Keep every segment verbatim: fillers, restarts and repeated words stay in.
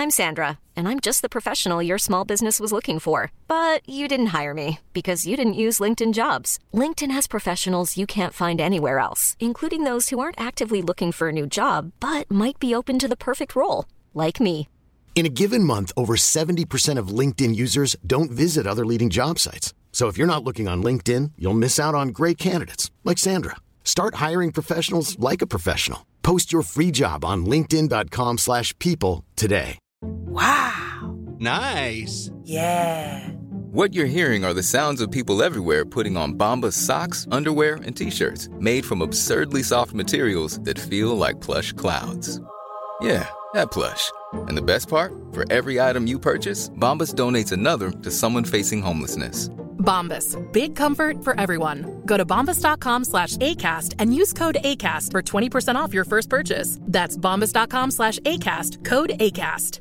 I'm Sandra, and I'm just the professional your small business was looking for. But you didn't hire me because you didn't use LinkedIn Jobs. LinkedIn has professionals you can't find anywhere else, including those who aren't actively looking for a new job, but might be open to the perfect role, like me. In a given month, over seventy percent of LinkedIn users don't visit other leading job sites. So if you're not looking on LinkedIn, you'll miss out on great candidates like Sandra. Start hiring professionals like a professional. Post your free job on linkedin dot com slash people today. Wow. Nice. Yeah. What you're hearing are the sounds of people everywhere putting on Bombas socks, underwear, and T-shirts made from absurdly soft materials that feel like plush clouds. Yeah, that plush. And the best part? For every item you purchase, Bombas donates another to someone facing homelessness. Bombas. Big comfort for everyone. Go to bombas.com slash ACAST and use code ACAST for twenty percent off your first purchase. That's bombas.com slash ACAST. Code ACAST.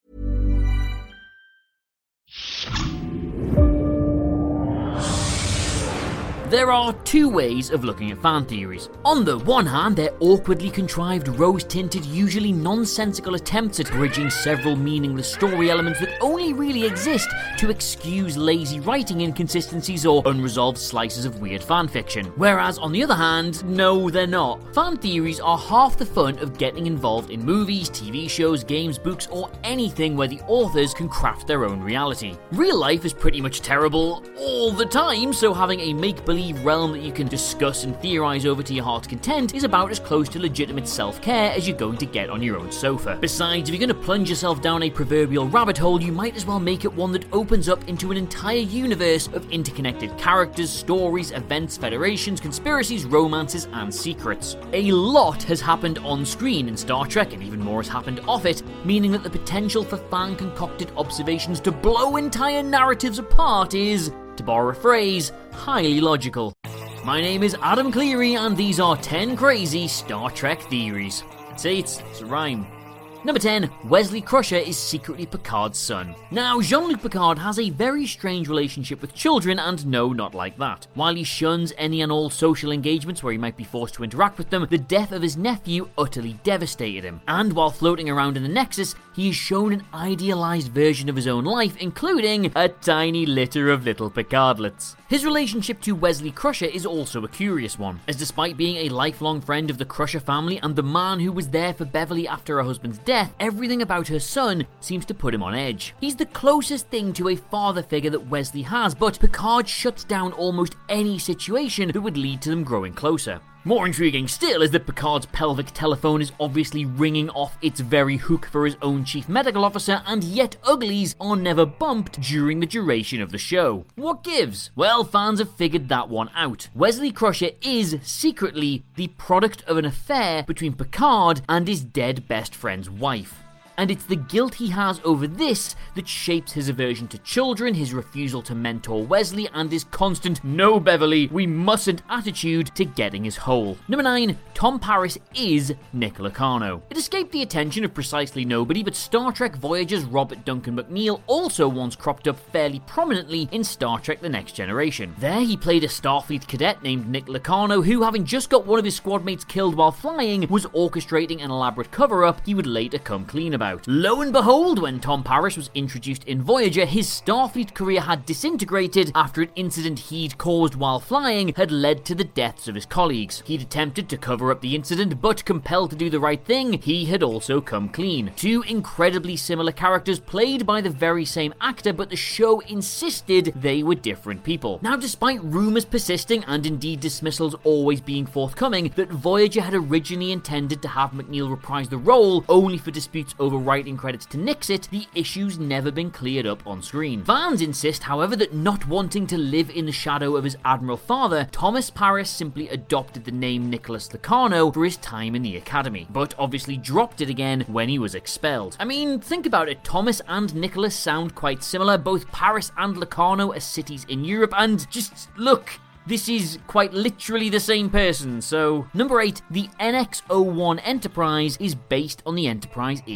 There are two ways of looking at fan theories. On the one hand, they're awkwardly contrived, rose-tinted, usually nonsensical attempts at bridging several meaningless story elements that only really exist to excuse lazy writing inconsistencies or unresolved slices of weird fanfiction. Whereas, on the other hand, no, they're not. Fan theories are half the fun of getting involved in movies, T V shows, games, books, or anything where the authors can craft their own reality. Real life is pretty much terrible all the time, so having a make-believe realm that you can discuss and theorize over to your heart's content is about as close to legitimate self-care as you're going to get on your own sofa. Besides, if you're going to plunge yourself down a proverbial rabbit hole, you might as well make it one that opens up into an entire universe of interconnected characters, stories, events, federations, conspiracies, romances, and secrets. A lot has happened on screen in Star Trek, and even more has happened off it, meaning that the potential for fan-concocted observations to blow entire narratives apart is, to borrow a phrase, highly logical. My name is Adam Cleary, and these are ten crazy Star Trek theories. See, it's, it's a rhyme. Number ten. Wesley Crusher is secretly Picard's son. Now, Jean-Luc Picard has a very strange relationship with children, and no, not like that. While he shuns any and all social engagements where he might be forced to interact with them, the death of his nephew utterly devastated him. And while floating around in the Nexus, he is shown an idealized version of his own life, including a tiny litter of little Picardlets. His relationship to Wesley Crusher is also a curious one, as despite being a lifelong friend of the Crusher family and the man who was there for Beverly after her husband's death, everything about her son seems to put him on edge. He's the closest thing to a father figure that Wesley has, but Picard shuts down almost any situation that would lead to them growing closer. More intriguing still is that Picard's pelvic telephone is obviously ringing off its very hook for his own chief medical officer, and yet uglies are never bumped during the duration of the show. What gives? Well, fans have figured that one out. Wesley Crusher is, secretly, the product of an affair between Picard and his dead best friend's wife. And it's the guilt he has over this that shapes his aversion to children, his refusal to mentor Wesley, and his constant "no Beverly, we mustn't" attitude to getting his whole. Number nine. Tom Paris is Nick Locarno. It escaped the attention of precisely nobody, but Star Trek Voyager's Robert Duncan McNeil also once cropped up fairly prominently in Star Trek The Next Generation. There he played a Starfleet cadet named Nick Locarno who, having just got one of his squad mates killed while flying, was orchestrating an elaborate cover-up he would later come clean about. Lo and behold, when Tom Paris was introduced in Voyager, his Starfleet career had disintegrated after an incident he'd caused while flying had led to the deaths of his colleagues. He'd attempted to cover up the incident, but compelled to do the right thing, he had also come clean. Two incredibly similar characters played by the very same actor, but the show insisted they were different people. Now, despite rumours persisting and indeed dismissals always being forthcoming that Voyager had originally intended to have McNeil reprise the role only for disputes over writing credits to nix it, the issue's never been cleared up on screen. Fans insist, however, that not wanting to live in the shadow of his Admiral father, Thomas Paris simply adopted the name Nicholas Locarno for his time in the Academy, but obviously dropped it again when he was expelled. I mean, think about it, Thomas and Nicholas sound quite similar, both Paris and Locarno are cities in Europe, and just look, this is quite literally the same person. So, number eight, the N X oh one Enterprise is based on the Enterprise E.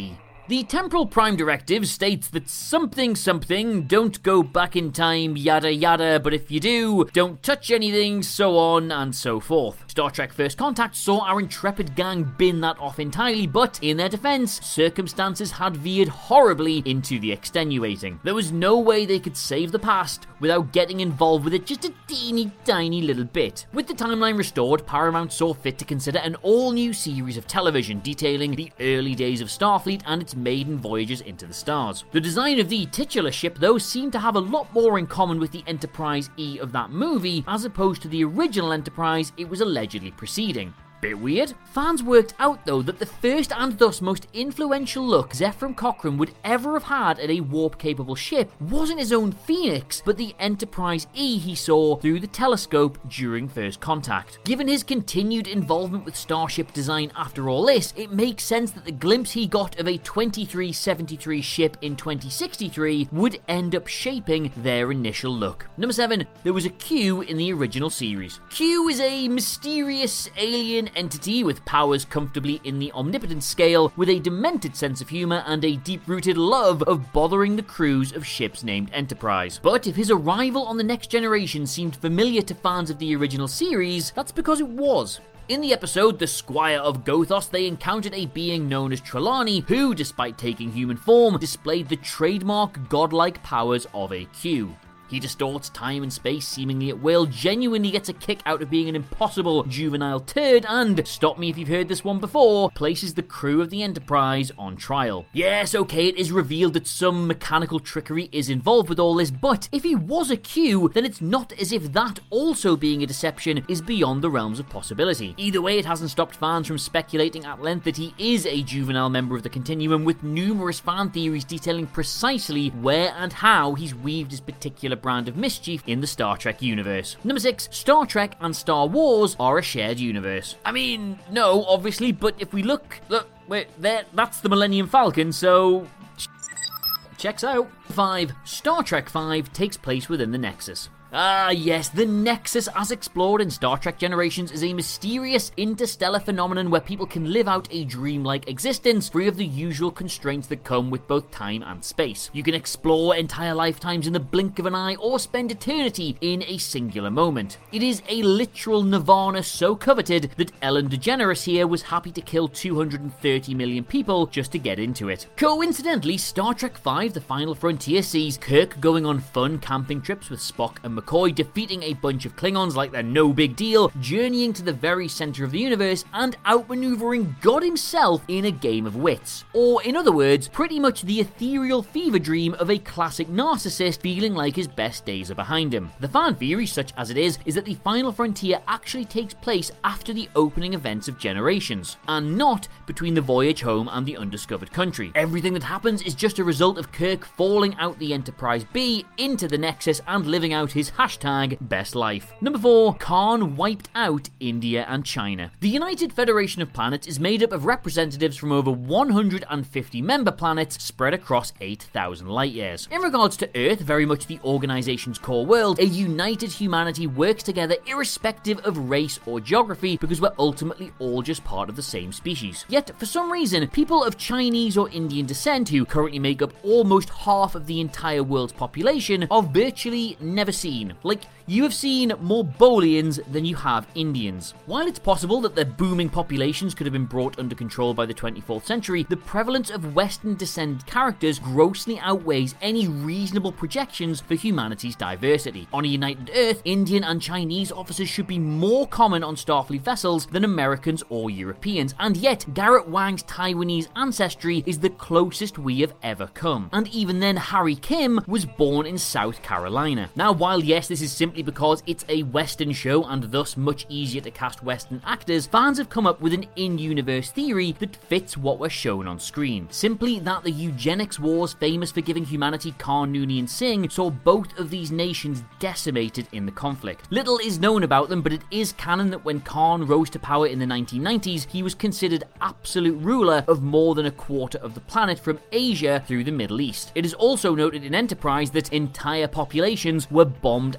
The Temporal Prime Directive states that something something, don't go back in time, yada yada, but if you do, don't touch anything, so on and so forth. Star Trek First Contact saw our intrepid gang bin that off entirely, but in their defense, circumstances had veered horribly into the extenuating. There was no way they could save the past without getting involved with it just a teeny tiny little bit. With the timeline restored, Paramount saw fit to consider an all-new series of television detailing the early days of Starfleet and its maiden voyages into the stars. The design of the titular ship, though, seemed to have a lot more in common with the Enterprise E of that movie, as opposed to the original Enterprise it was allegedly preceding. Bit weird. Fans worked out, though, that the first and thus most influential look Zefram Cochrane would ever have had at a warp-capable ship wasn't his own Phoenix, but the Enterprise E he saw through the telescope during First Contact. Given his continued involvement with starship design after all this, it makes sense that the glimpse he got of a twenty-three seventy-three ship in twenty sixty-three would end up shaping their initial look. Number seven, there was a Q in the original series. Q is a mysterious alien entity with powers comfortably in the omnipotent scale, with a demented sense of humour and a deep-rooted love of bothering the crews of ships named Enterprise. But if his arrival on the Next Generation seemed familiar to fans of the original series, that's because it was. In the episode The Squire of Gothos, they encountered a being known as Trelawney, who, despite taking human form, displayed the trademark godlike powers of a Q. He distorts time and space seemingly at will, genuinely gets a kick out of being an impossible juvenile turd, and, stop me if you've heard this one before, places the crew of the Enterprise on trial. Yes, okay, it is revealed that some mechanical trickery is involved with all this, but if he was a Q, then it's not as if that also being a deception is beyond the realms of possibility. Either way, it hasn't stopped fans from speculating at length that he is a juvenile member of the Continuum, with numerous fan theories detailing precisely where and how he's weaved his particular brand of mischief in the Star Trek universe. Number six, Star Trek and Star Wars are a shared universe. I mean, no, obviously, but if we look, look, wait, there, that's the Millennium Falcon, so checks out. Five, Star Trek five takes place within the Nexus. Ah yes, the Nexus, as explored in Star Trek Generations, is a mysterious interstellar phenomenon where people can live out a dreamlike existence, free of the usual constraints that come with both time and space. You can explore entire lifetimes in the blink of an eye, or spend eternity in a singular moment. It is a literal nirvana so coveted that Ellen DeGeneres here was happy to kill two hundred thirty million people just to get into it. Coincidentally, Star Trek five, The Final Frontier, sees Kirk going on fun camping trips with Spock and McCoy, defeating a bunch of Klingons like they're no big deal, journeying to the very center of the universe, and outmaneuvering God himself in a game of wits. Or, in other words, pretty much the ethereal fever dream of a classic narcissist feeling like his best days are behind him. The fan theory, such as it is, is that the Final Frontier actually takes place after the opening events of Generations, and not between the voyage home and the undiscovered country. Everything that happens is just a result of Kirk falling out the Enterprise B into the Nexus and living out his hashtag best life. Number four, Khan wiped out India and China. The United Federation of Planets is made up of representatives from over one hundred fifty member planets spread across eight thousand light years. In regards to Earth, very much the organization's core world, a united humanity works together irrespective of race or geography because we're ultimately all just part of the same species. Yet, for some reason, people of Chinese or Indian descent, who currently make up almost half of the entire world's population, are virtually never seen. Like, you have seen more Bolians than you have Indians. While it's possible that their booming populations could have been brought under control by the twenty-fourth century, the prevalence of Western-descended characters grossly outweighs any reasonable projections for humanity's diversity. On a united Earth, Indian and Chinese officers should be more common on Starfleet vessels than Americans or Europeans, and yet Garrett Wang's Taiwanese ancestry is the closest we have ever come. And even then, Harry Kim was born in South Carolina. Now, while yes, this is simply because it's a Western show and thus much easier to cast Western actors, fans have come up with an in-universe theory that fits what we're shown on screen. Simply that the eugenics wars famous for giving humanity Khan, Noonien Singh saw both of these nations decimated in the conflict. Little is known about them, but it is canon that when Khan rose to power in the nineteen nineties, he was considered absolute ruler of more than a quarter of the planet from Asia through the Middle East. It is also noted in Enterprise that entire populations were bombed out of existence.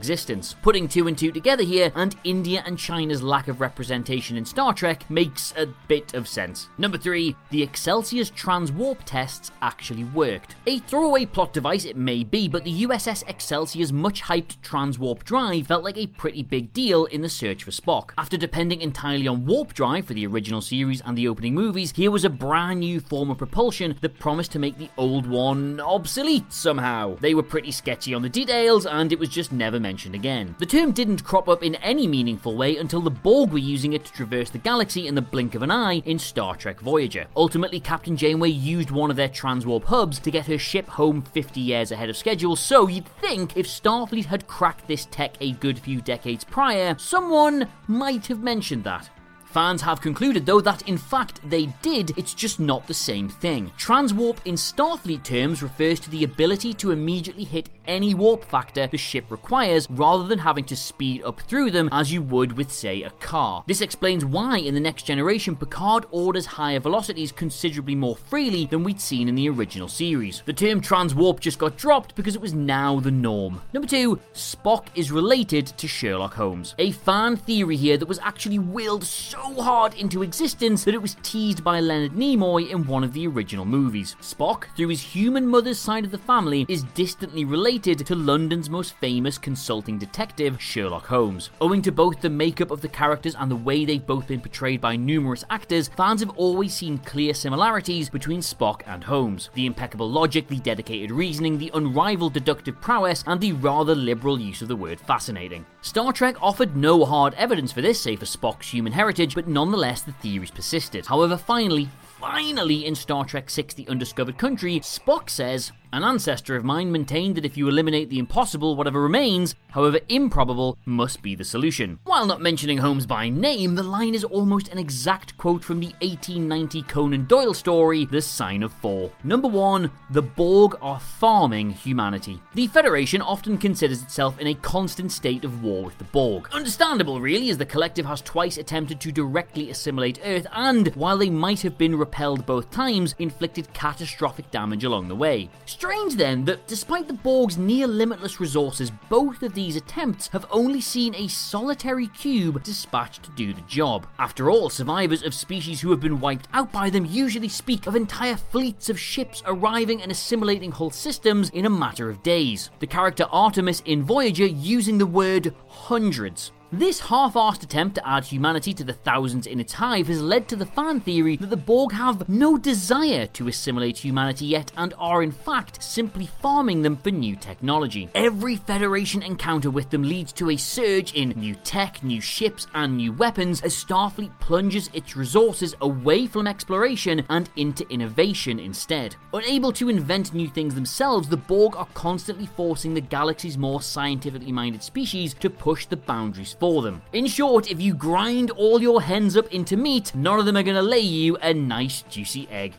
existence. Putting two and two together here, and India and China's lack of representation in Star Trek makes a bit of sense. Number three, the Excelsier's transwarp tests actually worked. A throwaway plot device it may be, but the U S S Excelsier's much-hyped transwarp drive felt like a pretty big deal in the search for Spock. After depending entirely on warp drive for the original series and the opening movies, here was a brand new form of propulsion that promised to make the old one obsolete somehow. They were pretty sketchy on the details, and it was just never mentioned again. The term didn't crop up in any meaningful way until the Borg were using it to traverse the galaxy in the blink of an eye in Star Trek Voyager. Ultimately, Captain Janeway used one of their transwarp hubs to get her ship home fifty years ahead of schedule, so you'd think if Starfleet had cracked this tech a good few decades prior, someone might have mentioned that. Fans have concluded, though, that in fact they did, it's just not the same thing. Transwarp in Starfleet terms refers to the ability to immediately hit any warp factor the ship requires, rather than having to speed up through them as you would with, say, a car. This explains why in the Next Generation, Picard orders higher velocities considerably more freely than we'd seen in the original series. The term transwarp just got dropped because it was now the norm. Number two, Spock is related to Sherlock Holmes. A fan theory here that was actually willed so hard into existence that it was teased by Leonard Nimoy in one of the original movies. Spock, through his human mother's side of the family, is distantly related to London's most famous consulting detective, Sherlock Holmes. Owing to both the makeup of the characters and the way they've both been portrayed by numerous actors, fans have always seen clear similarities between Spock and Holmes. The impeccable logic, the dedicated reasoning, the unrivaled deductive prowess, and the rather liberal use of the word fascinating. Star Trek offered no hard evidence for this, save for Spock's human heritage, but nonetheless the theories persisted. However, finally, finally in Star Trek six The Undiscovered Country, Spock says, "An ancestor of mine maintained that if you eliminate the impossible, whatever remains, however improbable, must be the solution." While not mentioning Holmes by name, the line is almost an exact quote from the eighteen ninety Conan Doyle story, The Sign of Four. Number one, the Borg are farming humanity. The Federation often considers itself in a constant state of war with the Borg. Understandable, really, as the collective has twice attempted to directly assimilate Earth and, while they might have been repelled both times, inflicted catastrophic damage along the way. Strange then that despite the Borg's near-limitless resources, both of these attempts have only seen a solitary cube dispatched to do the job. After all, survivors of species who have been wiped out by them usually speak of entire fleets of ships arriving and assimilating whole systems in a matter of days. The character Artemis in Voyager using the word hundreds. This half-arsed attempt to add humanity to the thousands in its hive has led to the fan theory that the Borg have no desire to assimilate humanity yet and are in fact simply farming them for new technology. Every Federation encounter with them leads to a surge in new tech, new ships, and new weapons as Starfleet plunges its resources away from exploration and into innovation instead. Unable to invent new things themselves, the Borg are constantly forcing the galaxy's more scientifically minded species to push the boundaries for them. In short, if you grind all your hens up into meat, none of them are going to lay you a nice juicy egg.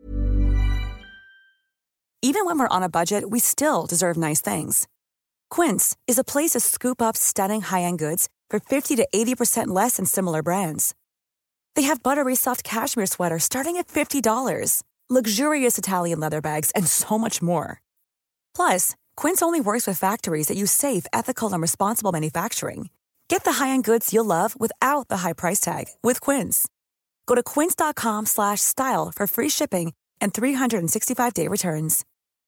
Even when we're on a budget, we still deserve nice things. Quince is a place to scoop up stunning high-end goods for fifty to eighty percent less than similar brands. They have buttery soft cashmere sweaters starting at fifty dollars, luxurious Italian leather bags, and so much more. Plus, Quince only works with factories that use safe, ethical, and responsible manufacturing. Get the high-end goods you'll love without the high price tag with Quince. Go to quince.com slash style for free shipping and three sixty-five day returns.